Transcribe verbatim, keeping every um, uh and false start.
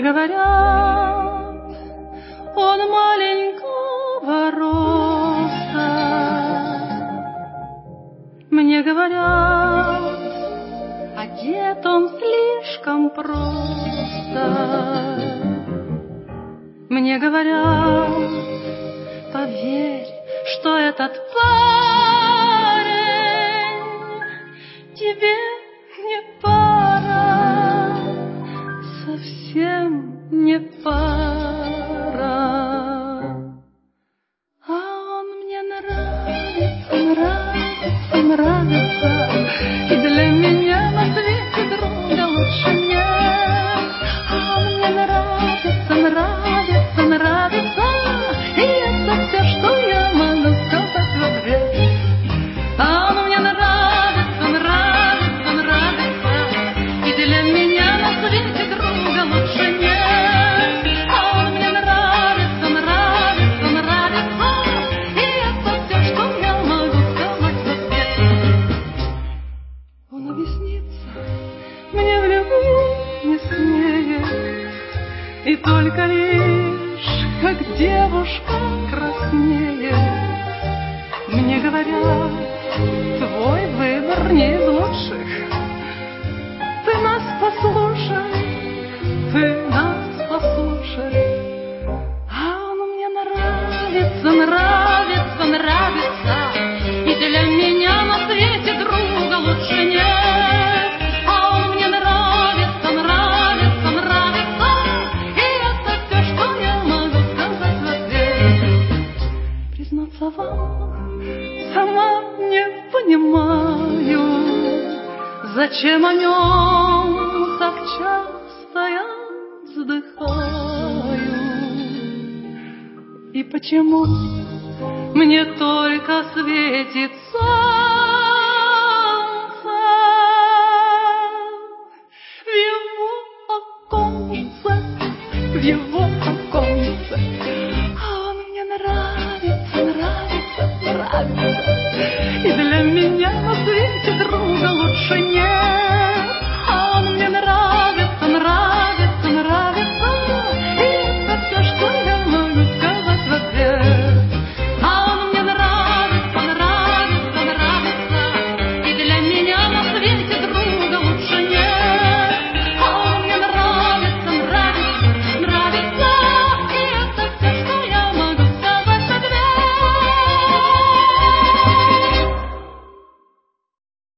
говорят, он маленького роста. Мне говорят, одет он слишком просто. Мне говорят, поверь, что этот парень тебе не пара, совсем не пара. А он мне нравится, нравится, нравится, и для меня на свете друга лучше нет. А он мне нравится, нравится, нравится, и это все, что я могу сказать в ответ. А он мне нравится, нравится, нравится, и для меня на свете друга лучше нет. А он мне нравится, нравится, нравится, и это все, что я могу сказать в ответ. Он объяснится мне в любви не смеет, и только лишь, как девушка краснеет. Мне говорят, твой выбор не из лучших. Ты нас послушай, ты нас послушай. А он мне нравится, нравится, нравится, и для меня на свете друга лучше нет. А он мне нравится, нравится, нравится, и это все, что я могу сказать в ответ. Признаться вам, сама не понимаю, зачем о нем так часто я вздыхаю, и почему мне только светит солнце в его оконце, в его оконце. А он мне нравится, нравится, нравится, и для меня на свете друга лучше нет. А он мне нравится,